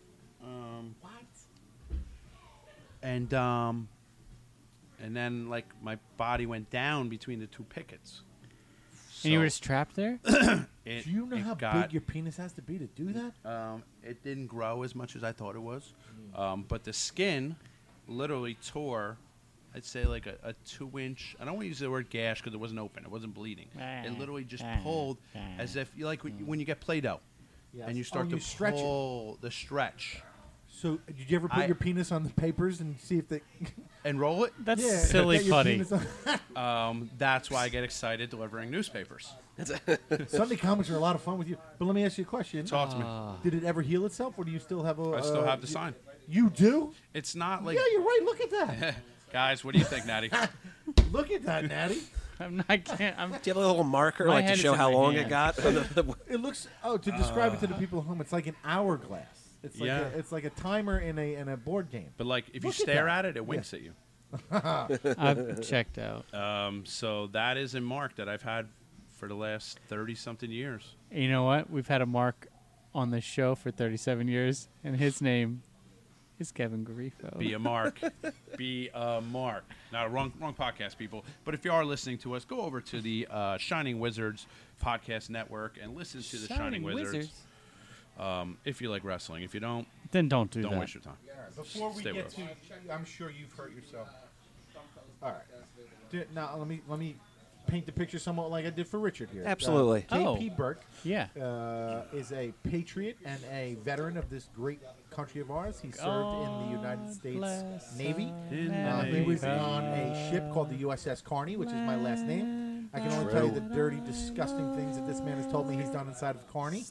And then like my body went down between the two pickets. And you were So just trapped there? it, Do you know it how got, big your penis has to be to do that? it didn't grow as much as I thought it was. But the skin literally tore, I'd say like a 2-inch, I don't want to use the word gash because it wasn't open. It wasn't bleeding. It literally just pulled as if, you like when you get Play-Doh. Yes. And you start you to stretch it. pull the stretch. So, did you ever put I- your penis on the papers and see if they? And roll it. That's Yeah, silly get your funny. penis on- That's why I get excited delivering newspapers. Sunday comics are a lot of fun with you. But let me ask you a question. Talk to me. Did it ever heal itself, or do you still have a? I still have the sign. You do? It's not like Yeah, you're right. Look at that. guys. What do you think, Natty? Look at that, Natty. I'm not. I can't. I'm. Do you have a little marker My like to head is show in how my long hand. it got? It looks. Oh, to describe it to the people at home, it's like an hourglass. It's like Yeah. it's like a timer in a board game. But like, if you Look at stare that. at it, it winks at you. I've checked out. So that is a mark that I've had for the last 30-something years. You know what? We've had a Mark on this show for 37 years, and his name is Kevin Garifo. Be a mark. Be a mark. Now, wrong podcast, people. But if you are listening to us, go over to the Shining Wizards podcast network and listen to the Shining Wizards. If you like wrestling. If you don't, Then don't do don't that. waste your time. Before we Stay get with to, I'm sure you've hurt yourself. All right. Now let me paint the picture somewhat like I did for Richard here. Absolutely. K.P. Oh. Burke Yeah. is a patriot and a veteran of this great country of ours. He served in the United States Navy. He was on a ship called the USS Carney, which is my last name. I can only tell you the dirty, disgusting things that this man has told me he's done inside of Carney.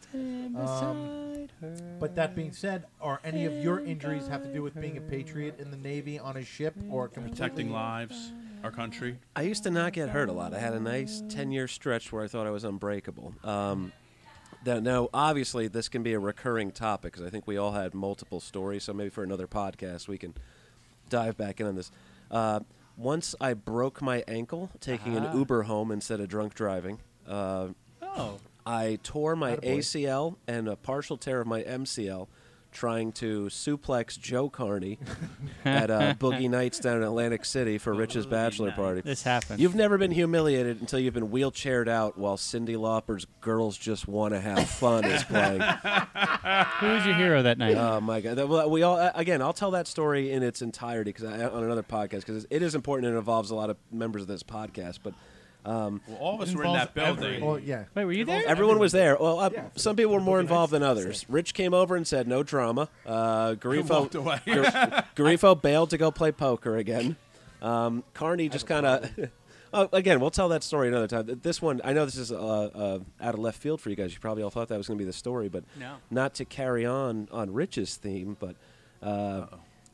But that being said, are any of your injuries have to do with being a patriot in the Navy on a ship or Protecting lives, our country. I used to not get hurt a lot. I had a nice 10-year stretch where I thought I was unbreakable. Now, obviously, this can be a recurring topic because I think we all had multiple stories. So maybe for another podcast, we can dive back in on this. Once I broke my ankle taking an Uber home instead of drunk driving. Oh. I tore my Attaboy. ACL and a partial tear of my MCL trying to suplex Joe Carney at Boogie Nights down in Atlantic City for Rich's bachelor party. This happened. You've never been humiliated until you've been wheelchaired out while Cyndi Lauper's "Girls Just Want to Have Fun" is playing. Who was your hero that night? Oh my God! Well, we all again. I'll tell that story in its entirety on another podcast because it is important and involves a lot of members of this podcast. But Well, all of us were in that building. Oh, yeah. Wait, were you there? everyone was there. Well, Yeah, some people were more involved than others. Rich came over and said no drama. Walked Garifo away. Garifo bailed to go play poker again. Carney just kind of. Again, we'll tell that story another time. This one, I know this is out of left field for you guys. You probably all thought that was going to be the story, but No. not to carry on Rich's theme. But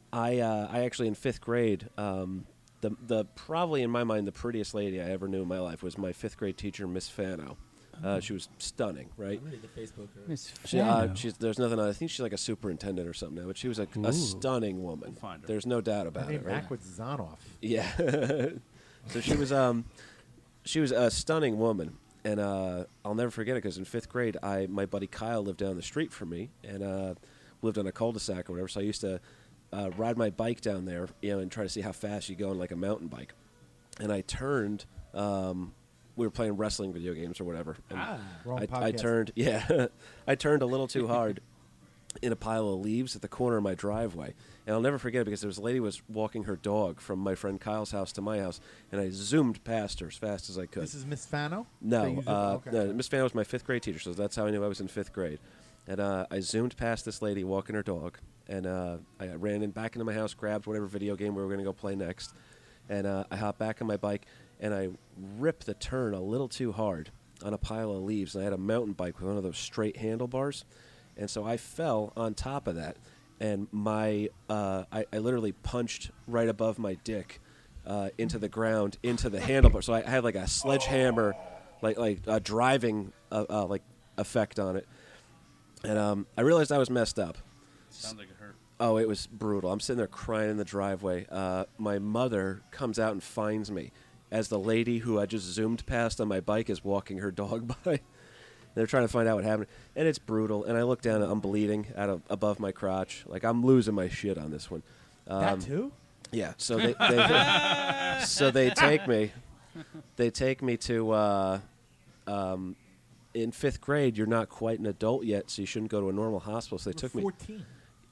I actually in 5th grade, the probably in my mind the prettiest lady I ever knew in my life was my 5th grade teacher, Miss Fano. She was stunning, right? I'm reading the Facebook. Miss She's there's nothing. I think she's like a superintendent or something now, but she was a stunning woman. We'll find her. There's no doubt Her about name it, right? backwards is Zonoff. Yeah. So she was a stunning woman, and I'll never forget it because in 5th grade, my buddy Kyle lived down the street from me, and lived on a cul-de-sac or whatever. So I used to ride my bike down there, and try to see how fast you go on like a mountain bike. And I turned. We were playing wrestling video games or whatever. And Wrong I podcast. turned. Yeah, I turned a little too hard in a pile of leaves at the corner of my driveway. And I'll never forget it because there was a lady who was walking her dog from my friend Kyle's house to my house, and I zoomed past her as fast as I could. This is Miss Fano? No, That you zoomed- okay. no, Miss Fan was my 5th grade teacher, so that's how I knew I was in 5th grade. And I zoomed past this lady walking her dog, and I ran back into my house, grabbed whatever video game we were going to go play next, and I hopped back on my bike, and I ripped the turn a little too hard on a pile of leaves, and I had a mountain bike with one of those straight handlebars, and so I fell on top of that, and I literally punched right above my dick into the ground, into the handlebar. So I had like a sledgehammer, like a driving like effect on it, and I realized I was messed up. Sounds like it hurt. Oh, it was brutal. I'm sitting there crying in the driveway. My mother comes out and finds me as the lady who I just zoomed past on my bike is walking her dog by. They're trying to find out what happened, and it's brutal. And I look down, and I'm bleeding above my crotch. Like, I'm losing my shit on this one. That too? Yeah. So they so they take me. They take me to. In 5th grade, you're not quite an adult yet, so you shouldn't go to a normal hospital. So they took me. 14.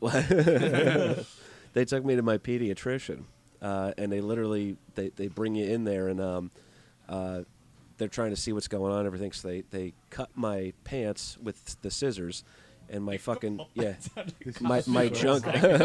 They took me to my pediatrician, and they literally they bring you in there, and they're trying to see what's going on and everything. So they cut my pants with the scissors, and my fucking my junk.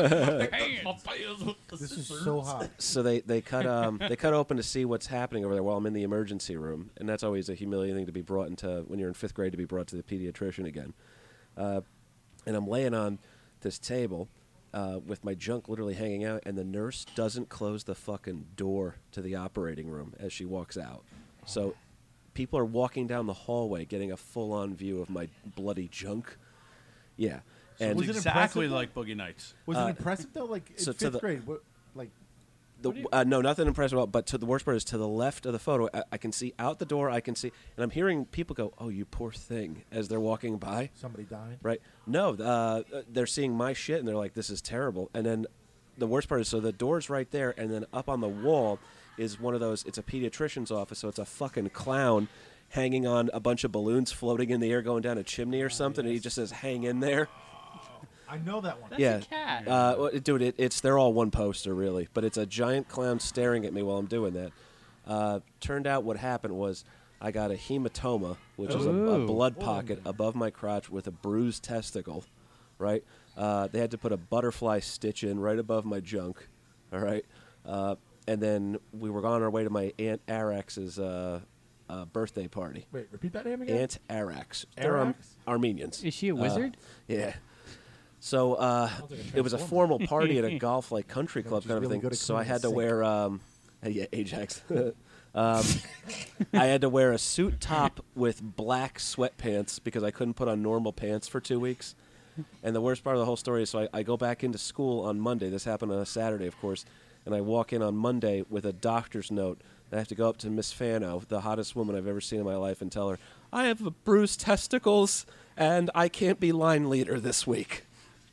This is so hot. So they cut open to see what's happening over there while I'm in the emergency room, and that's always a humiliating thing to be brought into when you're in 5th grade, to be brought to the pediatrician again. And I'm laying on this table with my junk literally hanging out, and the nurse doesn't close the fucking door to the operating room as she walks out. So people are walking down the hallway getting a full-on view of my bloody junk. Yeah. So And Was it's it exactly impressive, like Boogie Nights. Was it impressive though? Like in so to 5th the- grade, what? Like no, nothing impressive about. But the worst part is to the left of the photo, I can see out the door. I can see, and I'm hearing people go, "Oh, you poor thing," as they're walking by. somebody died. Right? No, they're seeing my shit, and they're like, "This is terrible." And then the worst part is, so the door's right there, and then up on the wall is one of those. It's a pediatrician's office, so it's a fucking clown hanging on a bunch of balloons floating in the air, going down a chimney or something, and he just says, "Hang in there." I know that one. That's Yeah. a cat. Well, dude, they're all one poster really, but it's a giant clown staring at me while I'm doing that. Turned out what happened was I got a hematoma, which is a Ooh. blood pocket above my crotch with a bruised testicle. Right? They had to put a butterfly stitch in right above my junk. All right, and then we were on our way to my Aunt Arax's birthday party. Wait, repeat that name again. Aunt Arax. They're Arax? Armenians. Is she a wizard? Yeah. So like a it was a formal party at a golf like country club she's kind of really thing. good at So I cleaning had to the wear yeah, Ajax. I had to wear a suit top with black sweatpants because I couldn't put on normal pants for 2 weeks. And the worst part of the whole story is, so I go back into school on Monday. This happened on a Saturday, of course. And I walk in on Monday with a doctor's note. I have to go up to Miss Fano, the hottest woman I've ever seen in my life, and tell her, I have bruised testicles, and I can't be line leader this week.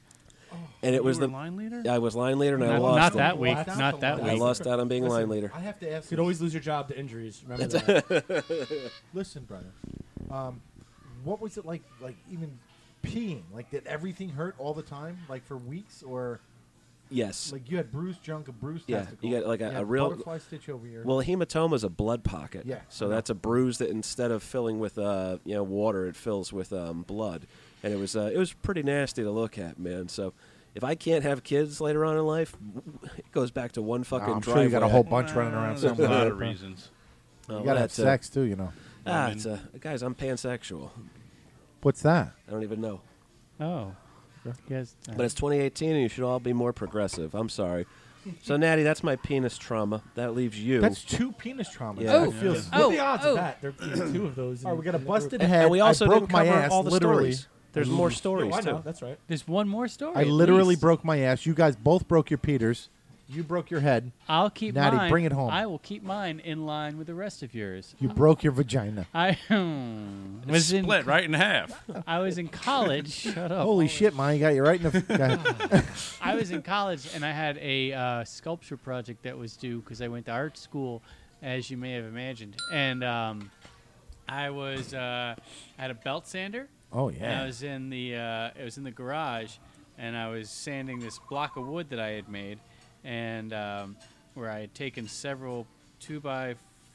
And it was You were the line leader? I was line leader, and I Not, lost. not it. that week. Lost out Not the that last I week. lost out on being Listen, line leader. I have to ask. You could always lose your job to injuries. Remember that. Listen, brother. What was it like? Like even peeing? Like did everything hurt all the time? Like for weeks, or Yes. like you had bruised junk, a bruised Yeah, testicle. you got like you a had real. butterfly stitch over here. Well, a hematoma is a blood pocket. Yeah, So I know. that's a bruise that instead of filling with water, it fills with blood, and it was pretty nasty to look at, man. So if I can't have kids later on in life, it goes back to one fucking I'm driveway. sure you got a whole bunch running around There's a somewhere. lot of reasons. You gotta have sex too, you know. Guys, I'm pansexual. What's that? I don't even know. Oh. Yes. But it's 2018, and you should all be more progressive. I'm sorry. So, Natty, that's my penis trauma. That leaves you. That's 2 penis traumas. Yeah. That feels. What are the odds oh. of that? There being 2 of those. All right, we got a in the busted group. head. And we also I broke didn't my cover ass. all the literally. stories. There's more stories, Oh, I know. too. That's right. There's one more story. I at literally least. broke my ass. You guys both broke your Peters. You broke your head. I'll keep Natty, mine. bring it home. I will keep mine in line with the rest of yours. You broke your vagina. I It's was in. split right in half. I was in college. Shut up. Holy shit, man! You got you right in the. I was in college and I had a sculpture project that was due because I went to art school, as you may have imagined. And I was had a belt sander. Oh And yeah. I was in the it was in the garage, and I was sanding this block of wood that I had made, and where I had taken several 1x6,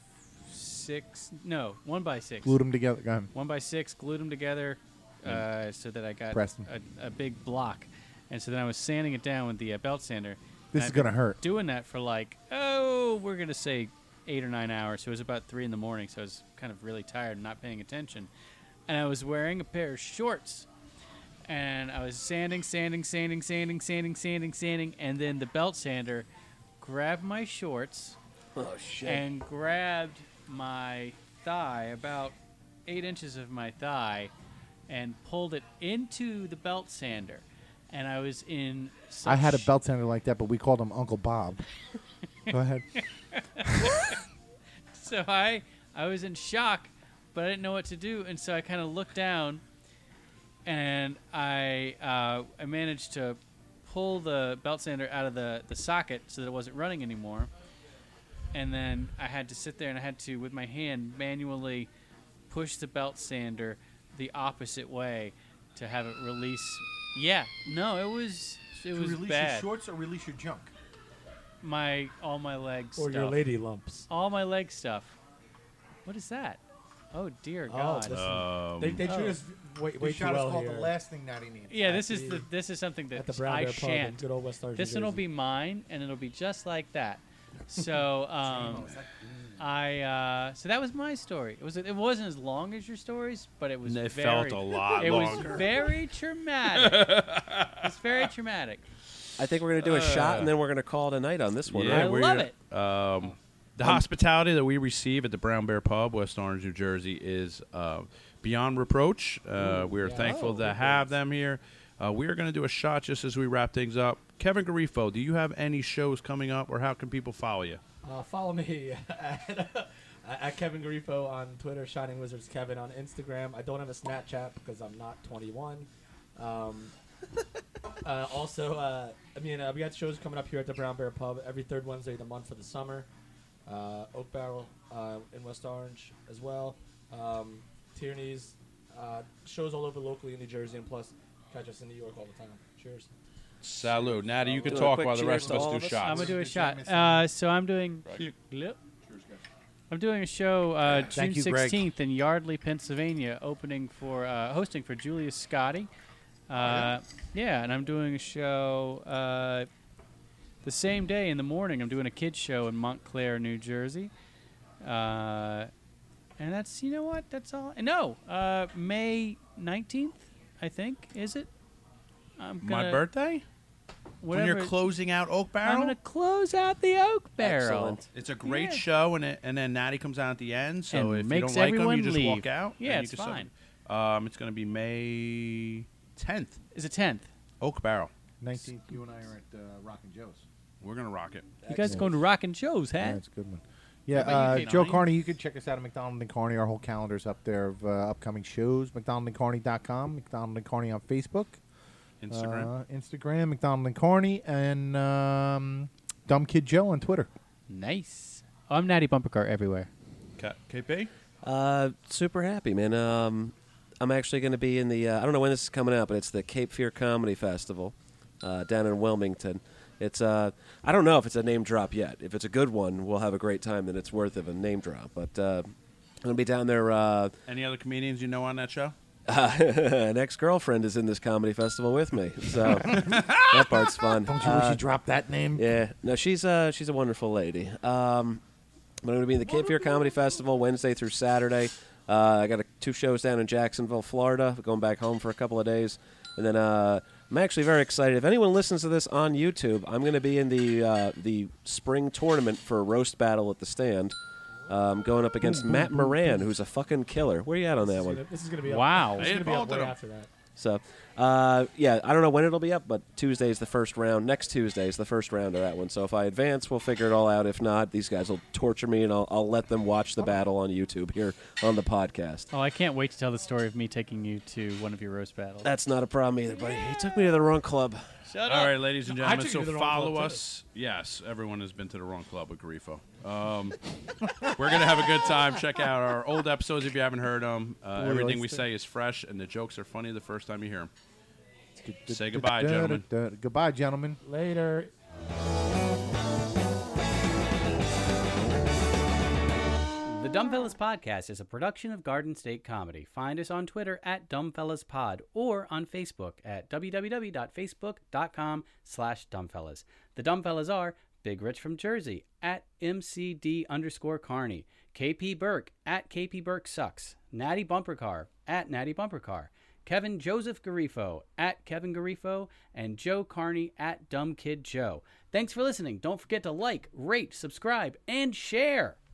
Glued them together. Go ahead. 1x6, glued them together, so that I got Pressed 'em. a big block, and so then I was sanding it down with the belt sander. This And is I'd gonna been hurt. Doing that for we're gonna say 8 or 9 hours. So it was about 3 in the morning. So I was kind of really tired and not paying attention, and I was wearing a pair of shorts, and I was sanding, and then the belt sander grabbed my shorts Oh, shit. and grabbed my thigh, about 8 inches of my thigh, and pulled it into the belt sander. And I was in such I had a belt sander like that, but we called him Uncle Bob. Go ahead. So I was in shock, but I didn't know what to do, and so I kind of looked down, and I managed to pull the belt sander out of the socket so that it wasn't running anymore. And then I had to sit there and I had to, with my hand, manually push the belt sander the opposite way to have it release. Yeah, no, it was bad. shorts or release your junk? All my leg Or stuff. your lady lumps. All my leg stuff. What is that? Oh dear God. Listen, they treat us way too well here. thing Natty needs. Yeah, this at the- is something At the that Brown I Bear Pub in shan't. good old West Orange, This New one will Jersey. be mine, and it'll be just like that. So, so that was my story. It wasn't as long as your stories, but it was. It very, felt a lot It longer. was very traumatic. It's very traumatic. I think we're going to do a shot, and then we're going to call it a night on this one. Yeah, I right? love it. The hospitality that we receive at the Brown Bear Pub, West Orange, New Jersey, is beyond reproach. We are thankful to have them here. We are going to do a shot just as we wrap things up. Kevin Garifo, do you have any shows coming up, or how can people follow you? Follow me at Kevin Garifo on Twitter, Shining Wizards Kevin on Instagram. I don't have a Snapchat because I'm not 21. We got shows coming up here at the Brown Bear Pub every third Wednesday of the month for the summer. Oak Barrel in West Orange as well. Tierney's, shows all over locally in New Jersey, and plus catch us in New York all the time. Cheers. Salud. Natty, you can Do a talk quick while the cheers rest to of us all do of us. shots. I'm gonna do a shot. So I'm doing. I'm doing a show June Thank you, Greg. 16th in Yardley, Pennsylvania, hosting for Julius Scotti. Yeah, and I'm doing a show the same day in the morning. I'm doing a kids show in Montclair, New Jersey. And that's, you know what? That's all. No, May 19th, I think, is it? My birthday? When you're whatever- closing out Oak Barrel? I'm going to close out the Oak Barrel. Excellent. It's a great Yeah. show, and then Natty comes out at the end. So And if you makes don't like him, everyone you just leave. walk out. Yeah, and it's you can fine. It's going to be May 10th. Is it 10th? Oak Barrel. 19th. You and I are at Rockin' Joe's. We're going to rock it. You guys going to Rockin' Joe's, huh? Yeah, it's a good one. Yeah, about you, Joe Nine? Carney, you can check us out at McDonald and Carney. Our whole calendar's up there of upcoming shows. McDonaldandCarney.com. McDonald and Carney on Facebook. Instagram, McDonald and Carney. And Dumb Kid Joe on Twitter. Nice. Oh, I'm Natty Bumpercar everywhere. KP? Super happy, man. I'm actually going to be in the, I don't know when this is coming out, but it's the Cape Fear Comedy Festival down in Wilmington. It's I don't know if it's a name drop yet. If it's a good one, we'll have a great time, then it's worth of a name drop. But I'm going to be down there. Any other comedians you know on that show? An ex-girlfriend is in this comedy festival with me, so that part's fun. Don't you wish you dropped that name? Yeah, no, she's a wonderful lady. But I'm going to be in the Cape Fear Comedy Festival Wednesday through Saturday. I got 2 shows down in Jacksonville, Florida. Going back home for a couple of days, and then I'm actually very excited. If anyone listens to this on YouTube, I'm going to be in the spring tournament for a roast battle at the stand, going up against Matt Moran, who's a fucking killer. Where you at on that one? This is going to be up. Wow. This is Hey, going to be up Paul way did 'em. after that. So, yeah, I don't know when it'll be up, but Tuesday's the first round. Next Tuesday is the first round of that one. So if I advance, we'll figure it all out. If not, these guys will torture me, and I'll let them watch the battle on YouTube here on the podcast. Oh, I can't wait to tell the story of me taking you to one of your roast battles. That's not a problem either, buddy. He took me to the wrong club. Shut All right, ladies and No, I gentlemen, took so you to the wrong follow club, too. us. Yes, everyone has been to the wrong club with Grifo. We're going to have a good time. Check out our old episodes if you haven't heard them. Everything we say is fresh, and the jokes are funny the first time you hear them. Say goodbye, gentlemen. Goodbye, gentlemen. Later. The Dumbfellas Podcast is a production of Garden State Comedy. Find us on Twitter at DumbfellasPod or on Facebook at www.facebook.com/Dumbfellas. The Dumbfellas are Big Rich from Jersey at MCD_Carney, KP Burke at KP Burke Sucks, Natty Bumper Car at Natty Bumper Car, Kevin Joseph Garifo at Kevin Garifo, and Joe Carney at Dumb Kid Joe. Thanks for listening. Don't forget to like, rate, subscribe, and share.